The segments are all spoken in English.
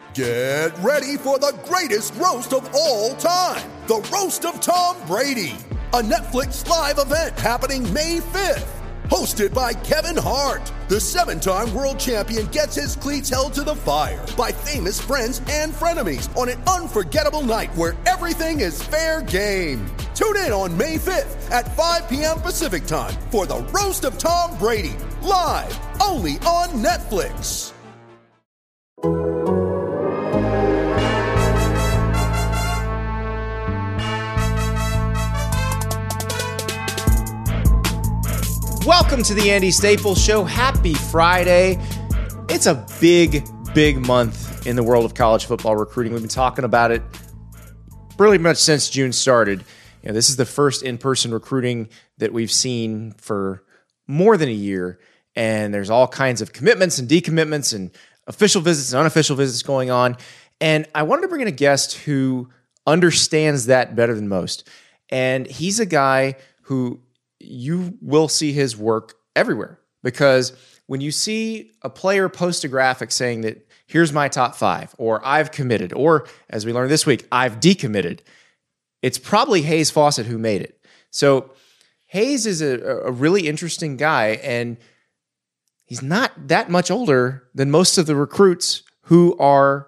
Get ready for the greatest roast of all time, the Roast of Tom Brady, a Netflix live event happening May 5th. Hosted by Kevin Hart, the 7-time world champion gets his cleats held to the fire by famous friends and frenemies on an unforgettable night where everything is fair game. Tune in on May 5th at 5 p.m. Pacific time for the Roast of Tom Brady, live only on Netflix. Welcome to the Andy Staples Show. Happy Friday. It's a big, big month in the world of college football recruiting. We've been talking about it pretty much since June started. You know, this is the first in-person recruiting that we've seen for more than a year, and there's all kinds of commitments and decommitments and official visits and unofficial visits going on. And I wanted to bring in a guest who understands that better than most. And he's a guy who you will see his work everywhere, because when you see a player post a graphic saying that here's my top 5, or I've committed, or as we learned this week, I've decommitted, it's probably Hayes Fawcett who made it. So Hayes is a really interesting guy, and he's not that much older than most of the recruits who are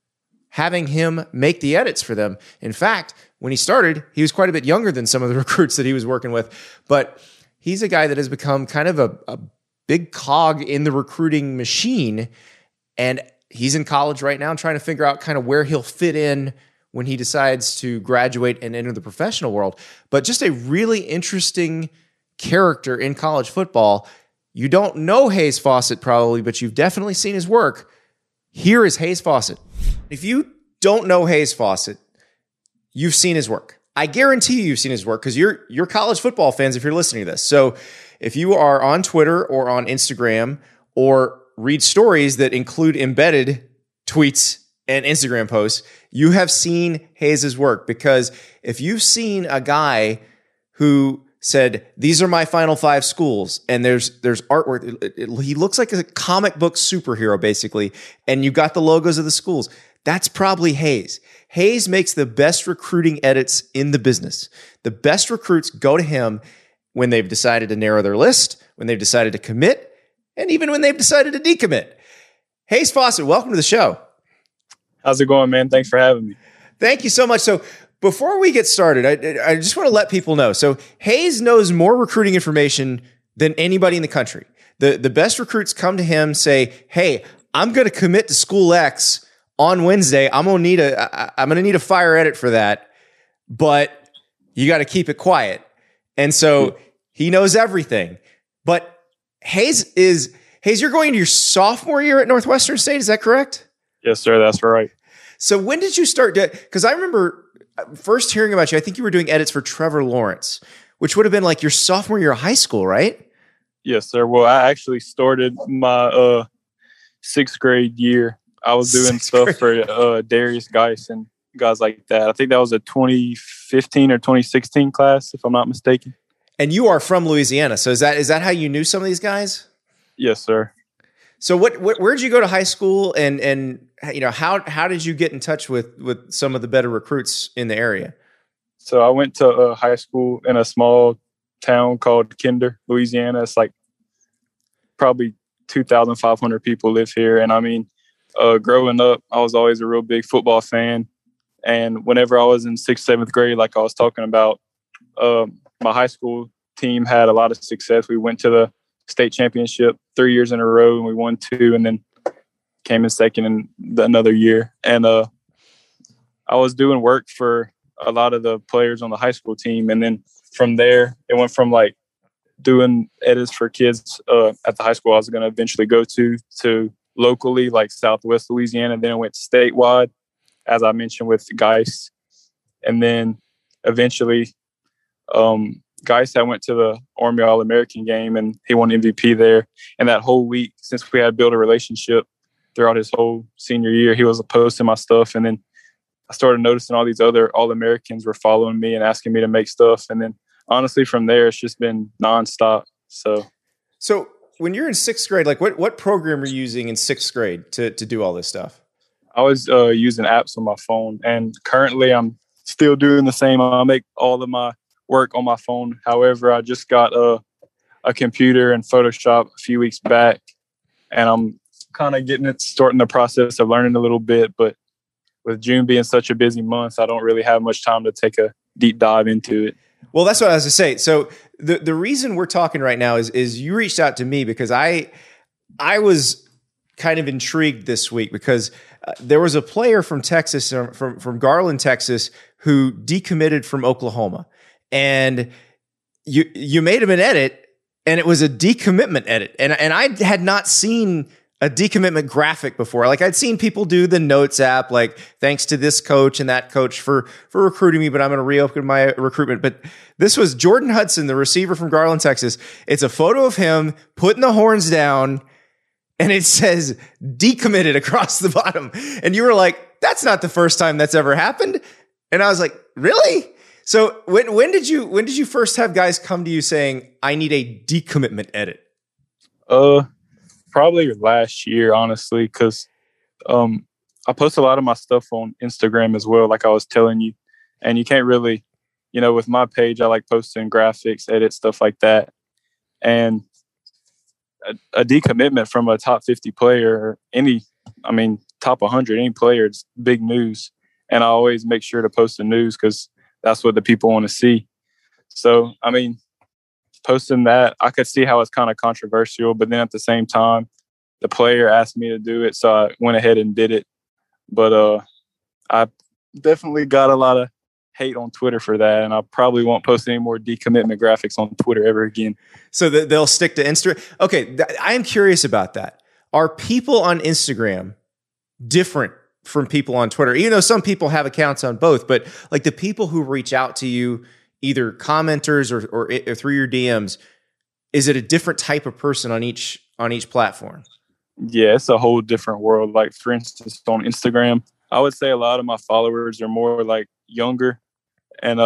having him make the edits for them. In fact, when he started, he was quite a bit younger than some of the recruits that he was working with. But he's a guy that has become kind of a big cog in the recruiting machine. And he's in college right now trying to figure out kind of where he'll fit in when he decides to graduate and enter the professional world. But just a really interesting character in college football. You don't know Hayes Fawcett probably, but you've definitely seen his work. Here is Hayes Fawcett. If you don't know Hayes Fawcett, you've seen his work. I guarantee you've seen his work because you're college football fans if you're listening to this. So if you are on Twitter or on Instagram or read stories that include embedded tweets and Instagram posts, you have seen Hayes' work. Because if you've seen a guy who said, these are my final 5 schools, and there's artwork. He looks like a comic book superhero, basically, and you got the logos of the schools. That's probably Hayes. Hayes makes the best recruiting edits in the business. The best recruits go to him when they've decided to narrow their list, when they've decided to commit, and even when they've decided to decommit. Hayes Fawcett, welcome to the show. How's it going, man? Thanks for having me. Thank you so much. So before we get started, I just want to let people know. So Hayes knows more recruiting information than anybody in the country. The best recruits come to him, say, hey, I'm going to commit to school X on Wednesday. I'm going to need a fire edit for that, but you got to keep it quiet. And so he knows everything. But Hayes, you're going into your sophomore year at Northwestern State. Is that correct? Yes, sir. That's right. So when did you start? Because I remember first hearing about you, I think you were doing edits for Trevor Lawrence, which would have been like your sophomore year of high school, right? Yes, sir. Well, I actually started my 6th grade year. I was doing stuff for Darius Geis and guys like that. I think that was a 2015 or 2016 class, if I'm not mistaken. And you are from Louisiana, so is that how you knew some of these guys? Yes, sir. So where'd you go to high school, and you know how did you get in touch with some of the better recruits in the area? So I went to high school in a small town called Kinder, Louisiana. It's like probably 2,500 people live here. And I mean, growing up, I was always a real big football fan. And whenever I was in 6th, 7th grade, like I was talking about, my high school team had a lot of success. We went to the state championship 3 years in a row, and we won 2, and then came in second in another year. And I was doing work for a lot of the players on the high school team. And then from there, it went from like doing edits for kids at the high school I was going to eventually go to locally, like Southwest Louisiana. Then it went statewide, as I mentioned, with Geis. And then eventually Geis, I went to the Army All-American game, and he won MVP there. And that whole week, since we had built a relationship throughout his whole senior year, he was posting my stuff. And then I started noticing all these other All-Americans were following me and asking me to make stuff. And then honestly, from there, it's just been nonstop. So when you're in 6th grade, like what program are you using in 6th grade to do all this stuff? I was using apps on my phone, and currently I'm still doing the same. I make all of my work on my phone. However, I just got a computer and Photoshop a few weeks back, and I'm kind of starting the process of learning a little bit. But with June being such a busy month, I don't really have much time to take a deep dive into it. Well, that's what I was to say. So the reason we're talking right now is you reached out to me because I was kind of intrigued this week because there was a player from Texas, from Garland, Texas, who decommitted from Oklahoma, and you made him an edit, and it was a decommitment edit, and I had not seen a decommitment graphic before. Like, I'd seen people do the notes app, like, thanks to this coach and that coach for recruiting me, but I'm going to reopen my recruitment. But this was Jordan Hudson, the receiver from Garland, Texas. It's a photo of him putting the horns down, and it says decommitted across the bottom. And you were like, that's not the first time that's ever happened. And I was like, really? So when did you first have guys come to you saying, I need a decommitment edit? Probably last year, honestly, because I post a lot of my stuff on Instagram as well, like I was telling you. And you can't really, with my page, I like posting graphics, edits, stuff like that. And a decommitment from a top 50 player, or top 100, any player, it's big news. And I always make sure to post the news because that's what the people want to see. So, posting that, I could see how it's kind of controversial, but then at the same time, the player asked me to do it, so I went ahead and did it. But I definitely got a lot of hate on Twitter for that, and I probably won't post any more decommitment graphics on Twitter ever again. So they'll stick to Instagram. Okay, I am curious about that. Are people on Instagram different from people on Twitter? Even though some people have accounts on both, but like the people who reach out to you, either commenters or through your DMs, is it a different type of person on each platform? Yeah, it's a whole different world. Like, for instance, on Instagram, I would say a lot of my followers are more like younger, and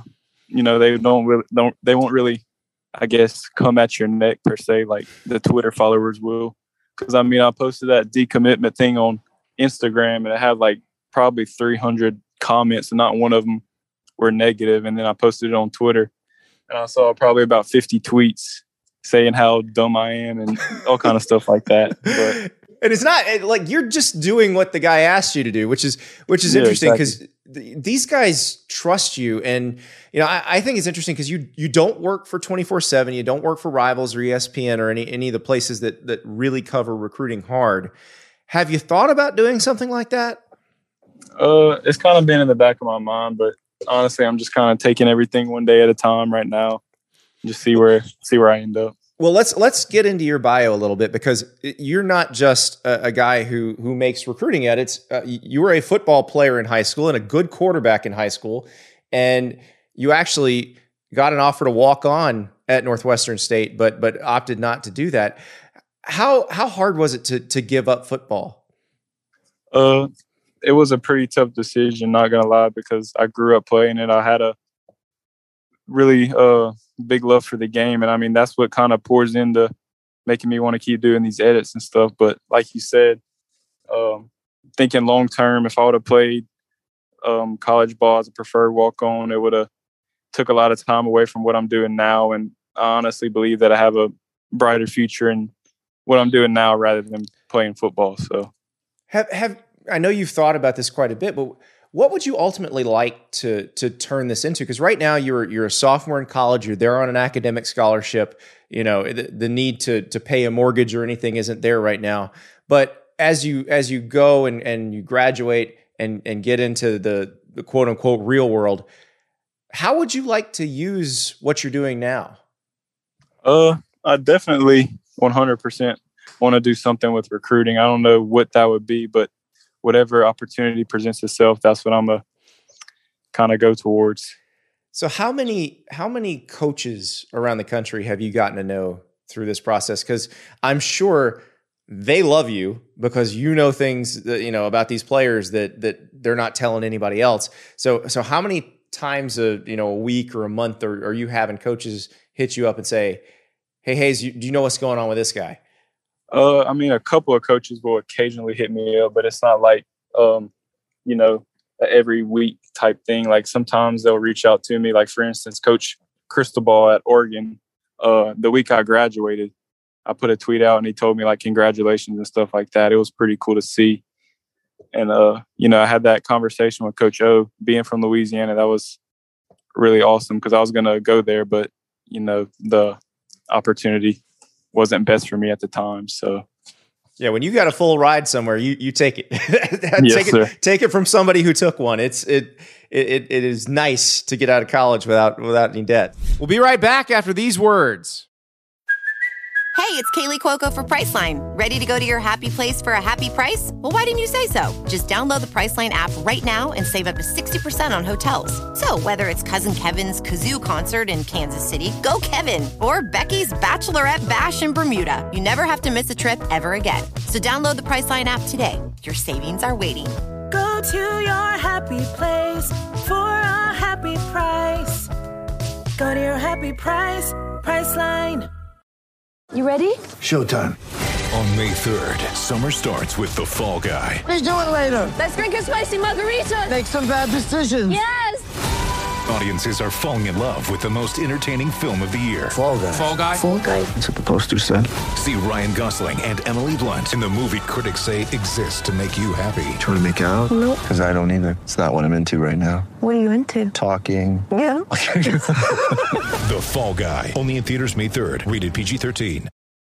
they won't really, I guess, come at your neck per se like the Twitter followers will. Because I posted that decommitment thing on Instagram, and it had like probably 300 comments, and not one of them were negative. And then I posted it on Twitter, and I saw probably about 50 tweets saying how dumb I am and all kind of stuff like that. But, and it's not like you're just doing what the guy asked you to do, which is interesting because these guys trust you. And I think it's interesting because you don't work for 24/7, you don't work for Rivals or ESPN or any of the places that really cover recruiting hard. Have you thought about doing something like that? It's kind of been in the back of my mind, but honestly, I'm just kind of taking everything one day at a time right now. Just see where I end up. Well, let's get into your bio a little bit, because you're not just a guy who makes recruiting edits. You were a football player in high school and a good quarterback in high school, and you actually got an offer to walk on at Northwestern State, but opted not to do that. How hard was it to give up football? It was a pretty tough decision, not gonna lie, because I grew up playing it. I had a really big love for the game, and that's what kind of pours into making me want to keep doing these edits and stuff. But like you said, thinking long term, if I would have played college ball as a preferred walk on, it would have took a lot of time away from what I'm doing now. And I honestly believe that I have a brighter future in what I'm doing now rather than playing football. So I know you've thought about this quite a bit, but what would you ultimately like to turn this into? Because right now you're a sophomore in college. You're there on an academic scholarship. The need to pay a mortgage or anything isn't there right now. But as you go and you graduate and get into the quote unquote real world, how would you like to use what you're doing now? I definitely 100% want to do something with recruiting. I don't know what that would be, but whatever opportunity presents itself, that's what I'm going to kind of go towards. So how many coaches around the country have you gotten to know through this process? Because I'm sure they love you because you know things that, about these players that they're not telling anybody else. So how many times a week or a month are you having coaches hit you up and say, "Hey, Hayes, do you know what's going on with this guy?" A couple of coaches will occasionally hit me up, but it's not like you know, every week type thing. Like sometimes they'll reach out to me. Like for instance, Coach Cristobal at Oregon, the week I graduated, I put a tweet out and he told me like congratulations and stuff like that. It was pretty cool to see. And, you know, I had that conversation with Coach O. Being from Louisiana, that was really awesome because I was going to go there, but, you know, the opportunity wasn't best for me at the time. So, yeah, when you got a full ride somewhere, you take it. Yes, sir. Take it from somebody who took one. It is nice to get out of college without any debt. We'll be right back after these words. Hey, it's Kaylee Cuoco for Priceline. Ready to go to your happy place for a happy price? Well, why didn't you say so? Just download the Priceline app right now and save up to 60% on hotels. So whether it's Cousin Kevin's Kazoo Concert in Kansas City, go Kevin, or Becky's Bachelorette Bash in Bermuda, you never have to miss a trip ever again. So download the Priceline app today. Your savings are waiting. Go to your happy place for a happy price. Go to your happy price, Priceline. You ready? Showtime. On May 3rd, summer starts with The Fall Guy. Let's do it later. Let's drink a spicy margarita. Make some bad decisions. Yes! Audiences are falling in love with the most entertaining film of the year. Fall Guy. Fall Guy? Fall guy. That's what the poster said. See Ryan Gosling and Emily Blunt in the movie critics say exists to make you happy. Trying to make it out? Nope. Because I don't either. It's not what I'm into right now. What are you into? Talking. Yeah. The Fall Guy. Only in theaters May 3rd. Rated PG-13.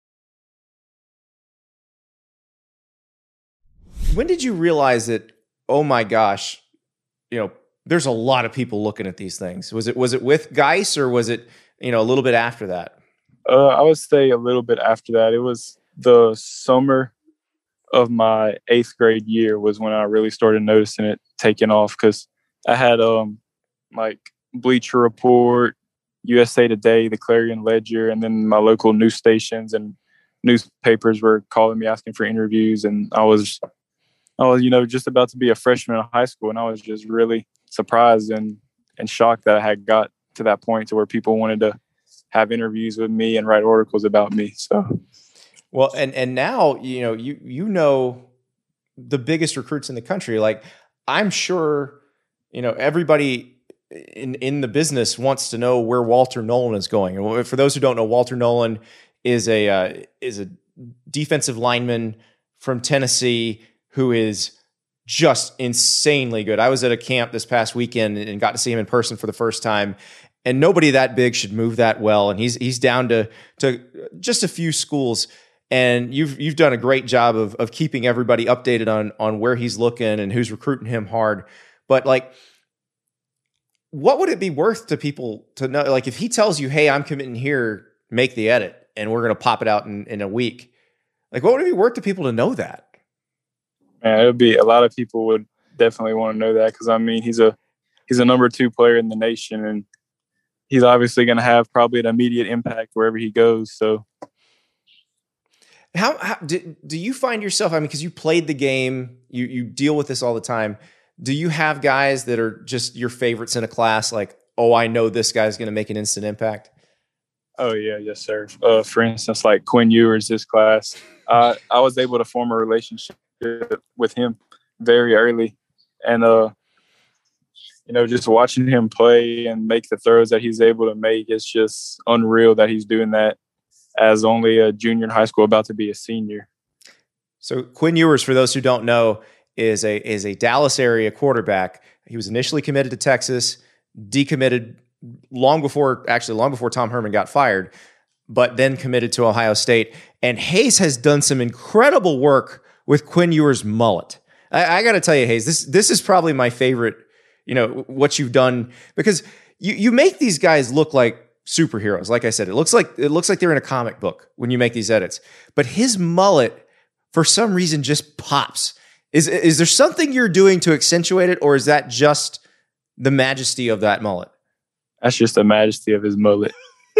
When did you realize that, oh my gosh, you know, there's a lot of people looking at these things? Was it with Geis or was it, you know, a little bit after that? I would say a little bit after that. It was the summer of my 8th grade year was when I really started noticing it taking off because I had like Bleacher Report, USA Today, the Clarion Ledger, and then my local news stations and newspapers were calling me asking for interviews, and I was, you know, just about to be a freshman in high school, and I was just really surprised and shocked that I had got to that point to where people wanted to have interviews with me and write articles about me. So, well, and now you know the biggest recruits in the country. Like I'm sure you know everybody in the business wants to know where Walter Nolan is going. And for those who don't know, Walter Nolan is a defensive lineman from Tennessee who is just insanely good. I was at a camp this past weekend and got to see him in person for the first time. And nobody that big should move that well. And he's down to just a few schools. And you've done a great job of keeping everybody updated on where he's looking and who's recruiting him hard. But like, what would it be worth to people to know? Like, if he tells you, "Hey, I'm committing here, make the edit, and we're going to pop it out in a week," like, what would it be worth to people to know that? Man, it would be a lot of people would definitely want to know that because I mean he's a number 2 player in the nation, and he's obviously going to have probably an immediate impact wherever he goes. So, how do you find yourself? I mean, because you played the game, you deal with this all the time. Do you have guys that are just your favorites in a class? Like, oh, I know this guy's going to make an instant impact. Oh yeah, yes sir. For instance, like Quinn Ewers, this class, I was able to form a relationship with him very early, and you know, just watching him play and make the throws that he's able to make, it's just unreal that he's doing that as only a junior in high school, about to be a senior. So Quinn Ewers, for those who don't know, is a Dallas area quarterback. He was initially committed to Texas, decommitted long before Tom Herman got fired, but then committed to Ohio State. And Hayes has done some incredible work with Quinn Ewers' mullet. I got to tell you, Hayes, this is probably my favorite, you know, what you've done, because you make these guys look like superheroes. Like I said, it looks like they're in a comic book when you make these edits. But his mullet, for some reason, just pops. Is there something you're doing to accentuate it, or is that just the majesty of that mullet? That's just the majesty of his mullet.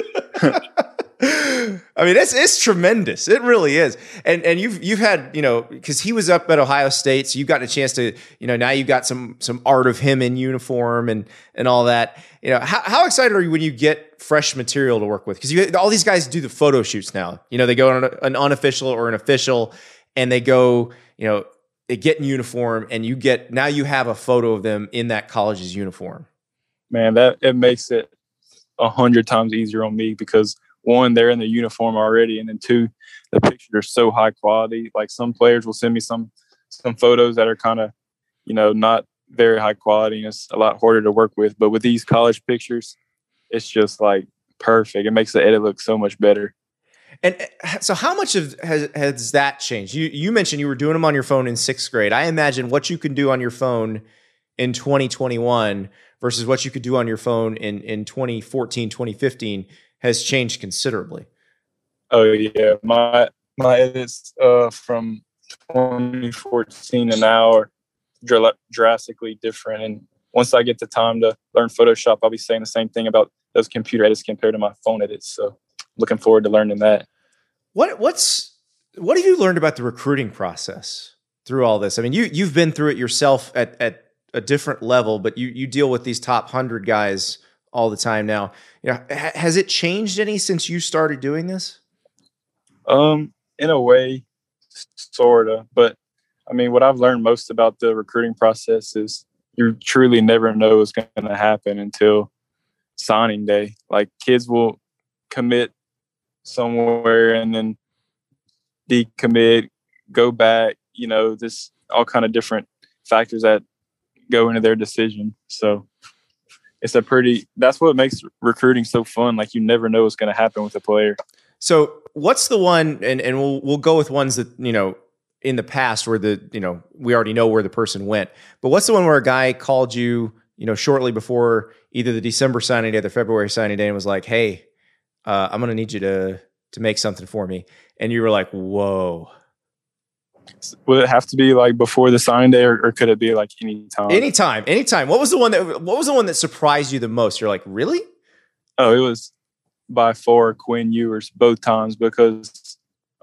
I mean, it's tremendous. It really is. And you've had, you know, because he was up at Ohio State, so you've gotten a chance to, you know, now you've got some art of him in uniform and all that. You know, how excited are you when you get fresh material to work with? Because all these guys do the photo shoots now. You know, they go on an unofficial or an official, and they go, you know, get in uniform and now you have a photo of them in that college's uniform? Man, it makes it 100 times easier on me because one, they're in the uniform already, and then two, the pictures are so high quality. Like some players will send me some photos that are kind of, not very high quality, and it's a lot harder to work with. But with these college pictures, it's just like perfect. It makes the edit look so much better. And so how much has that changed? You mentioned you were doing them on your phone in 6th grade. I imagine what you can do on your phone in 2021 versus what you could do on your phone in 2014, 2015 has changed considerably. Oh yeah. My edits from 2014 and now are drastically different. And once I get the time to learn Photoshop, I'll be saying the same thing about those computer edits compared to my phone edits. So looking forward to learning that. What have you learned about the recruiting process through all this? I mean, you've been through it yourself at a different level, but you deal with these top 100 guys all the time now. Has it changed any since you started doing this? In a way, sort of. But I mean, what I've learned most about the recruiting process is you truly never know what's going to happen until signing day. Like kids will commit somewhere and then decommit, go back, this all kind of different factors that go into their decision. So that's what makes recruiting so fun. Like you never know what's going to happen with a player. So what's the one, and we'll go with ones that, in the past where we already know where the person went, but what's the one where a guy called you, shortly before either the December signing day or the February signing day and was like, hey, I'm going to need you to make something for me. And you were like, whoa. Would it have to be like before the signing day or could it be like anytime? Anytime. What was the one that surprised you the most? You're like, really? Oh, it was by far Quinn Ewers both times because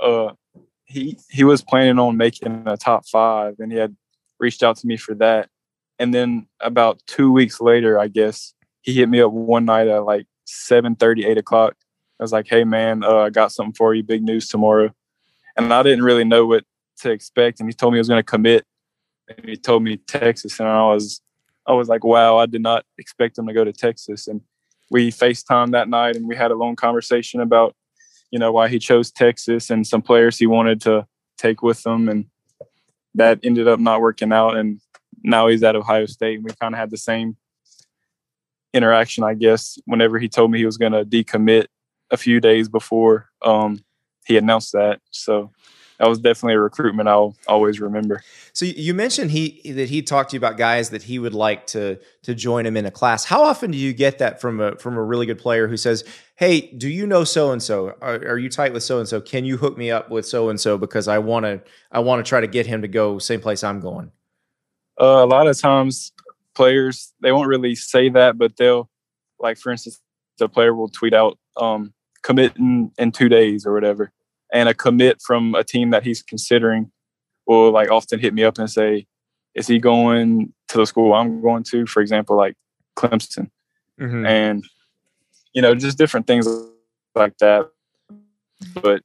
he was planning on making a top 5 and he had reached out to me for that. And then about 2 weeks later, I guess, he hit me up one night at like 7:30, 8 o'clock. I was like, hey, man, I got something for you. Big news tomorrow. And I didn't really know what to expect. And he told me he was going to commit. And he told me Texas. And I was like, wow, I did not expect him to go to Texas. And we FaceTimed that night and we had a long conversation about, why he chose Texas and some players he wanted to take with him. And that ended up not working out. And now he's at Ohio State. And we kind of had the same interaction, I guess, whenever he told me he was going to decommit a few days before he announced that. So that was definitely a recruitment I'll always remember. So you mentioned that he talked to you about guys that he would like to join him in a class. How often do you get that from a really good player who says, hey, do you know so-and-so? Are you tight with so-and-so? Can you hook me up with so-and-so because I want to try to get him to go same place I'm going? A lot of times players, they won't really say that, but they'll, like, for instance, the player will tweet out, commit in 2 days or whatever. And a commit from a team that he's considering will like often hit me up and say, is he going to the school I'm going to? For example, like Clemson. Mm-hmm. And, just different things like that. But,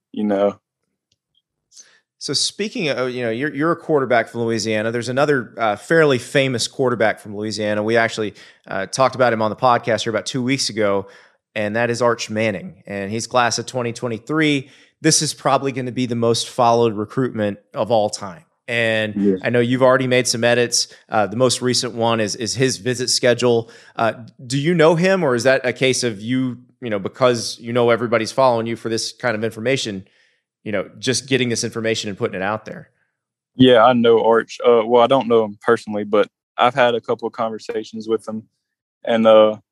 So speaking of, you're a quarterback from Louisiana. There's another fairly famous quarterback from Louisiana. We actually talked about him on the podcast here about 2 weeks ago, and that is Arch Manning. And he's class of 2023. This is probably going to be the most followed recruitment of all time. And yeah. I know you've already made some edits. The most recent one is his visit schedule. Do you know him, or is that a case of because everybody's following you for this kind of information, just getting this information and putting it out there? Yeah, I know Arch. Well, I don't know him personally, but I've had a couple of conversations with him, and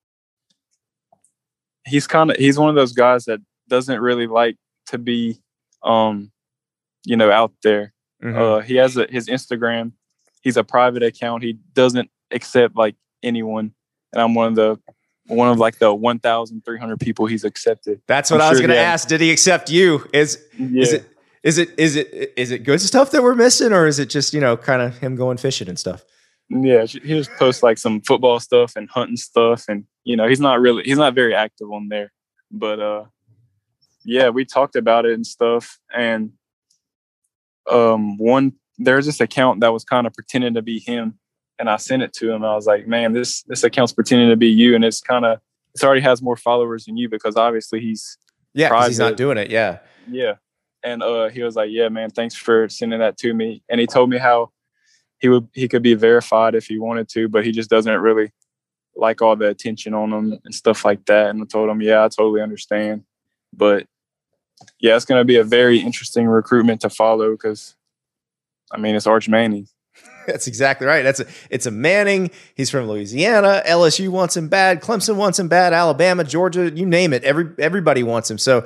he's one of those guys that doesn't really like to be, out there. Mm-hmm. He has his Instagram. He's a private account. He doesn't accept like anyone, and I'm one of the 1,300 people he's accepted. That's what I was going to ask. Did he accept you? Is it good stuff that we're missing, or is it just kind of him going fishing and stuff? Yeah, he just posts like some football stuff and hunting stuff, and he's not very active on there. But yeah, we talked about it and stuff. And one there's this account that was kind of pretending to be him, and I sent it to him. I was like, man, this account's pretending to be you, and it's already has more followers than you because obviously he's because he's not doing it. Yeah. And he was like, yeah, man, thanks for sending that to me. And he told me how he could be verified if he wanted to, but he just doesn't really like all the attention on him and stuff like that. And I told him, yeah, I totally understand. But yeah, it's going to be a very interesting recruitment to follow because, I mean, it's Arch Manning. That's exactly right. It's a Manning. He's from Louisiana. LSU wants him bad. Clemson wants him bad. Alabama, Georgia, you name it. Everybody wants him. So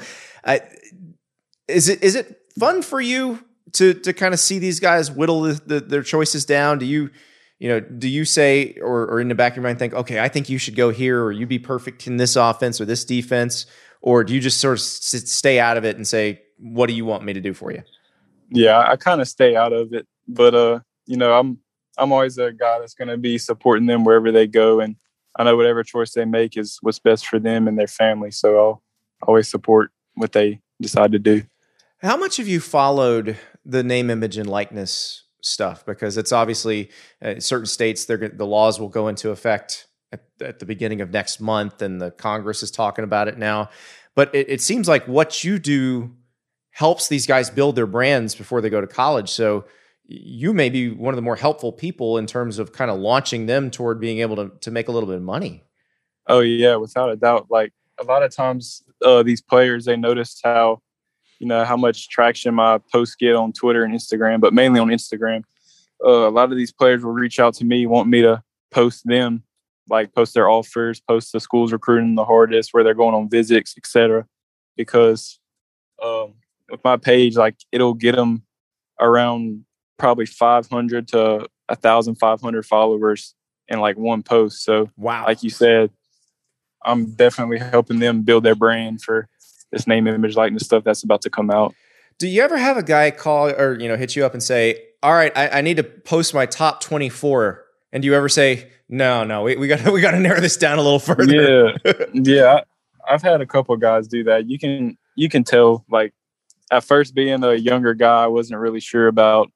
is it fun for you to kind of see these guys whittle their choices down? Do you say, or in the back of your mind think, okay, I think you should go here, or you be perfect in this offense or this defense? Or do you just sort of stay out of it and say, what do you want me to do for you? Yeah, I kind of stay out of it, but I'm always a guy that's going to be supporting them wherever they go, and I know whatever choice they make is what's best for them and their family. So I'll always support what they decide to do. How much have you followed the name, image, and likeness stuff? Because it's obviously certain states, the laws will go into effect at the beginning of next month, and the Congress is talking about it now. But it seems like what you do helps these guys build their brands before they go to college. So you may be one of the more helpful people in terms of kind of launching them toward being able to make a little bit of money. Oh, yeah, without a doubt. Like a lot of times these players, they notice how much traction my posts get on Twitter and Instagram, but mainly on Instagram. A lot of these players will reach out to me, want me to post them, like post their offers, post the schools recruiting the hardest, where they're going on visits, etc. Because with my page, like it'll get them around probably 500 to 1,500 followers in like one post. So, wow, like you said, I'm definitely helping them build their brand for this name, image, likeness stuff that's about to come out. Do you ever have a guy call or hit you up and say, all right, I need to post my top 24? And do you ever say, no, we got to narrow this down a little further? Yeah. I've had a couple of guys do that. You can tell, like, at first being a younger guy, I wasn't really sure about,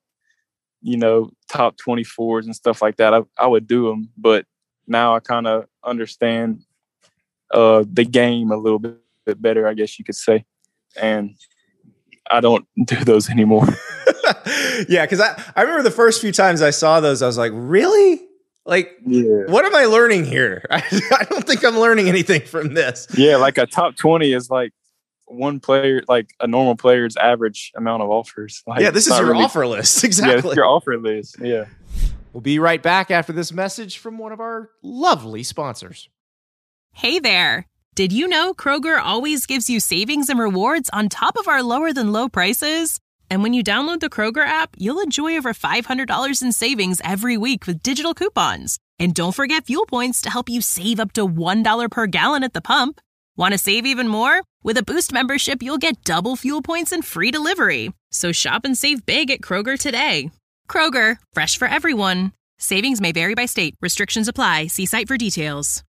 top 24s and stuff like that. I would do them, but now I kind of understand the game a little bit better, I guess you could say. And I don't do those anymore. Yeah, because I remember the first few times I saw those, I was like, really? Like, yeah. What am I learning here? I don't think I'm learning anything from this. Yeah, like a top 20 is like one player, like a normal player's average amount of offers. Like, yeah, this is your offer list. Exactly. Yeah, it's your offer list. Yeah. We'll be right back after this message from one of our lovely sponsors. Hey there. Did you know Kroger always gives you savings and rewards on top of our lower than low prices? And when you download the Kroger app, you'll enjoy over $500 in savings every week with digital coupons. And don't forget fuel points to help you save up to $1 per gallon at the pump. Want to save even more? With a Boost membership, you'll get double fuel points and free delivery. So shop and save big at Kroger today. Kroger, fresh for everyone. Savings may vary by state. Restrictions apply. See site for details.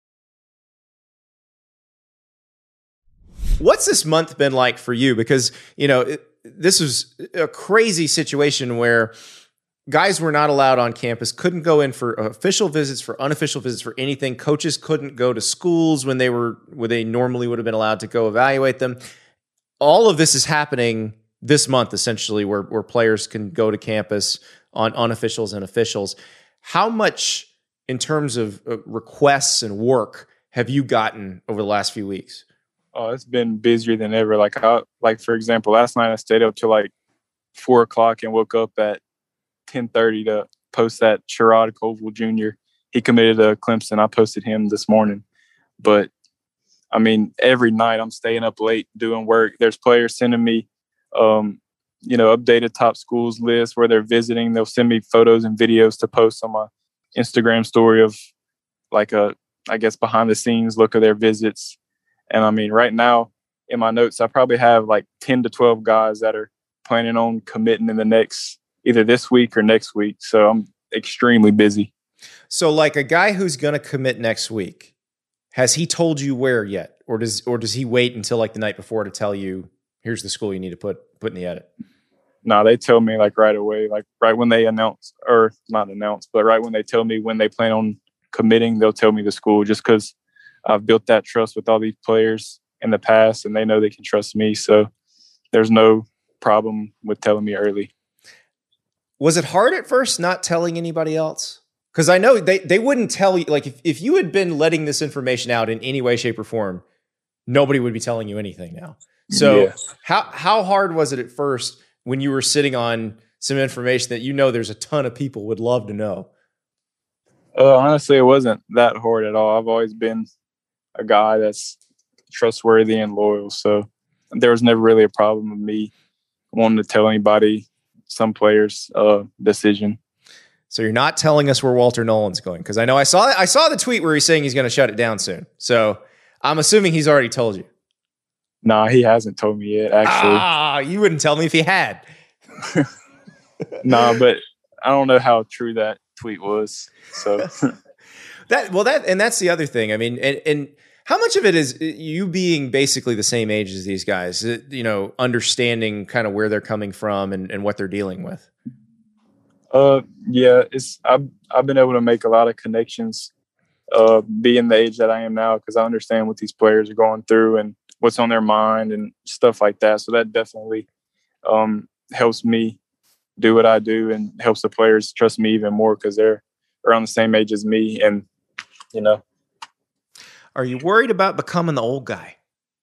What's this month been like for you? Because, this was a crazy situation where guys were not allowed on campus, couldn't go in for official visits, for unofficial visits, for anything. Coaches couldn't go to schools where they normally would have been allowed to go evaluate them. All of this is happening this month, essentially, where players can go to campus on unofficials and officials. How much, in terms of requests and work, have you gotten over the last few weeks? Oh, it's been busier than ever. Like for example, last night I stayed up till like 4:00 and woke up at 10:30 to post that Sherrod Colville Jr. He committed to Clemson. I posted him this morning. But I mean, every night I'm staying up late doing work. There's players sending me, updated top schools list where they're visiting. They'll send me photos and videos to post on my Instagram story of like behind the scenes look of their visits. And I mean, right now in my notes, I probably have like 10 to 12 guys that are planning on committing in the next, either this week or next week. So I'm extremely busy. So like a guy who's going to commit next week, has he told you where yet? Or does he wait until like the night before to tell you, here's the school you need to put in the edit? No, they tell me like right away, like right when they announce, or not announce, but right when they tell me when they plan on committing, they'll tell me the school, just because I've built that trust with all these players in the past and they know they can trust me. So there's no problem with telling me early. Was it hard at first not telling anybody else? Because I know they wouldn't tell you, like if you had been letting this information out in any way, shape, or form, nobody would be telling you anything now. So Yeah. how hard was it at first when you were sitting on some information that you know there's a ton of people would love to know? Honestly, it wasn't that hard at all. I've always been a guy that's trustworthy and loyal. So there was never really a problem with me wanting to tell anybody some players' decision. So you're not telling us where Walter Nolan's going, because I know I saw the tweet where he's saying he's going to shut it down soon. So I'm assuming he's already told you. Nah, he hasn't told me yet, actually. You wouldn't tell me if he had. Nah, but I don't know how true that tweet was. So that's the other thing. I mean, and how much of it is you being basically the same age as these guys, you know, understanding kind of where they're coming from and what they're dealing with? Yeah, I've been able to make a lot of connections, being the age that I am now, because I understand what these players are going through and what's on their mind and stuff like that. So that definitely helps me do what I do and helps the players trust me even more, because they're around the same age as me. And, you know. Are you worried about becoming the old guy?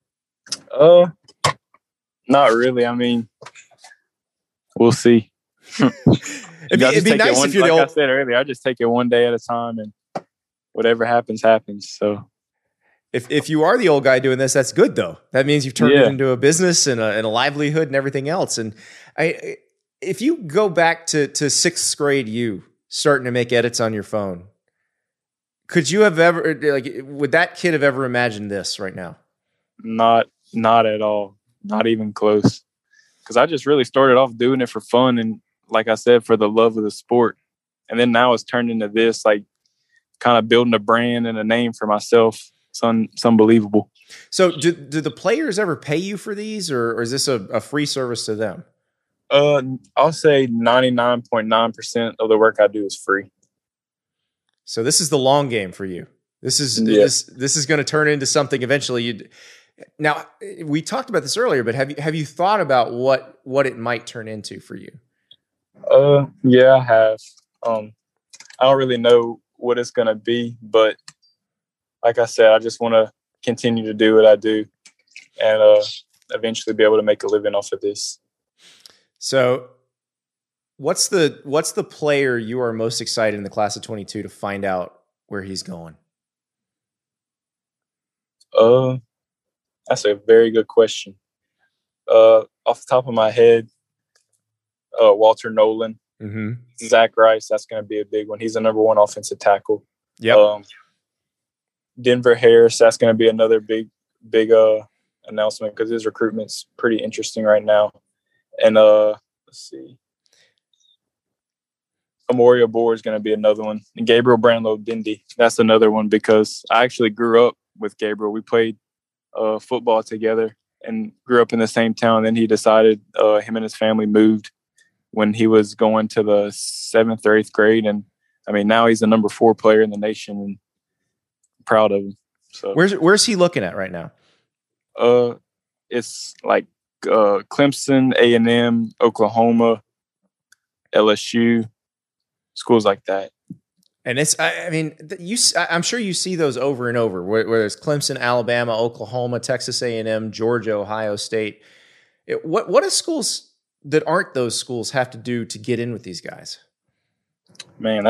Not really. I mean, we'll see. It'd be nice if you're like the old. I said earlier, I just take it one day at a time, and whatever happens, happens. So if you are the old guy doing this, that's good though. That means you've turned it into a business and a livelihood and everything else. And if you go back to sixth grade, you starting to make edits on your phone, could you have ever, would that kid have ever imagined this right now? Not at all. Not even close. Because I just really started off doing it for fun and, like I said, for the love of the sport. And then now it's turned into this, like, kind of building a brand and a name for myself. It's unbelievable. So do the players ever pay you for these, or is this a free service to them? I'll say 99.9% of the work I do is free. So this is the long game for you. This is going to turn into something eventually. Now, we talked about this earlier, but have you thought about what it might turn into for you? Yeah, I have. I don't really know what it's going to be, but like I said, I just want to continue to do what I do and eventually be able to make a living off of this. So what's the player you are most excited in the class of 22 to find out where he's going? That's a very good question. Off the top of my head, Walter Nolan, Zach Rice, that's going to be a big one. He's the number one offensive tackle. Yep. Denver Harris, that's going to be another big announcement, because his recruitment's pretty interesting right now. And let's see, Amoria Bohr is going to be another one. And Gabriel Brownlow-Dindy, that's another one, because I actually grew up with Gabriel. We played football together and grew up in the same town. Then he decided him and his family moved when he was going to the 7th or 8th grade. And I mean, now he's the number 4 player in the nation, and I'm proud of him. So where's he looking at right now? It's like Clemson, A&M, Oklahoma, LSU, schools like that. And I'm sure you see those over and over, where it's Clemson, Alabama, Oklahoma, Texas A&M, Georgia, Ohio State. What do schools that aren't those schools have to do to get in with these guys? Man,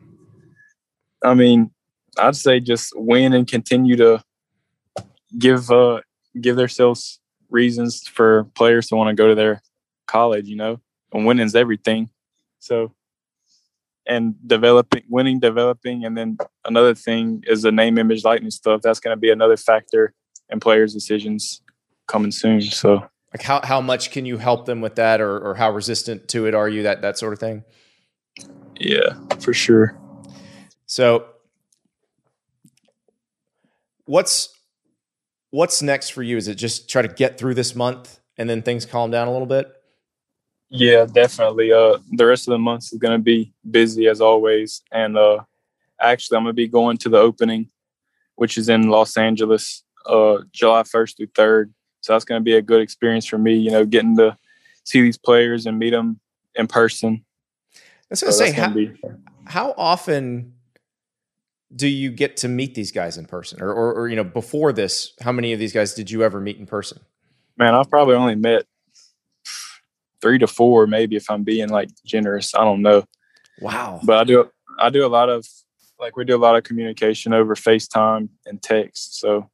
I'd say just win and continue to give themselves reasons for players to want to go to their college, and winning's everything. So, and winning, developing. And then another thing is the name, image, likeness stuff. That's going to be another factor in players' decisions coming soon. So like how much can you help them with that, or how resistant to it are you, that sort of thing? Yeah, for sure. So what's next for you? Is it just try to get through this month and then things calm down a little bit? Yeah, definitely. The rest of the month is going to be busy as always. And actually, I'm going to be going to the opening, which is in Los Angeles, July 1st through 3rd. So that's going to be a good experience for me, getting to see these players and meet them in person. I was going to say, how often do you get to meet these guys in person? Or before this, how many of these guys did you ever meet in person? Man, I've probably only met 3 to 4, maybe, if I'm being generous. I don't know. Wow. But I do a lot of we do a lot of communication over FaceTime and text. So,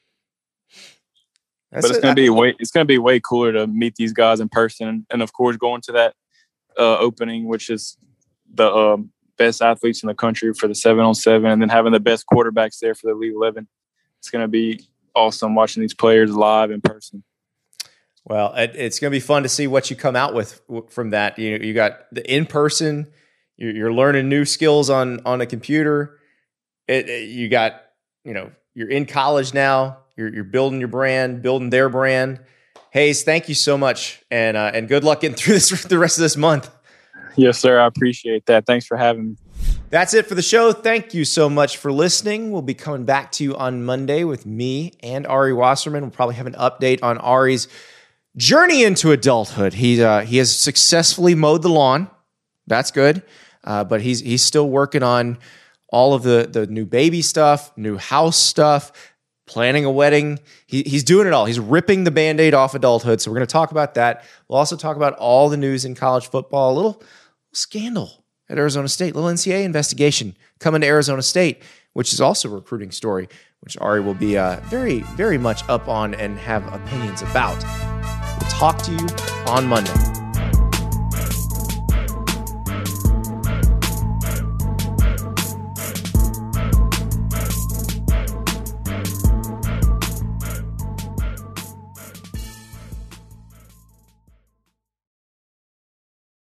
but it's going to be way cooler to meet these guys in person, and of course going to that opening, which is the best athletes in the country for the 7-on-7, and then having the best quarterbacks there for the Elite 11. It's going to be awesome watching these players live in person. Well, it's going to be fun to see what you come out with from that. You got the in-person, you're learning new skills on a computer. You got, you're in college now. You're building your brand, building their brand. Hayes, thank you so much, and good luck getting through the rest of this month. Yes, sir. I appreciate that. Thanks for having me. That's it for the show. Thank you so much for listening. We'll be coming back to you on Monday with me and Ari Wasserman. We'll probably have an update on Ari's journey into adulthood. He has successfully mowed the lawn. That's good. But he's still working on all of the new baby stuff, new house stuff, planning a wedding. He's doing it all. He's ripping the Band-Aid off adulthood. So we're going to talk about that. We'll also talk about all the news in college football, a little scandal at Arizona State, little NCAA investigation coming to Arizona State, which is also a recruiting story, which Ari will be very, very much up on and have opinions about. We'll talk to you on Monday.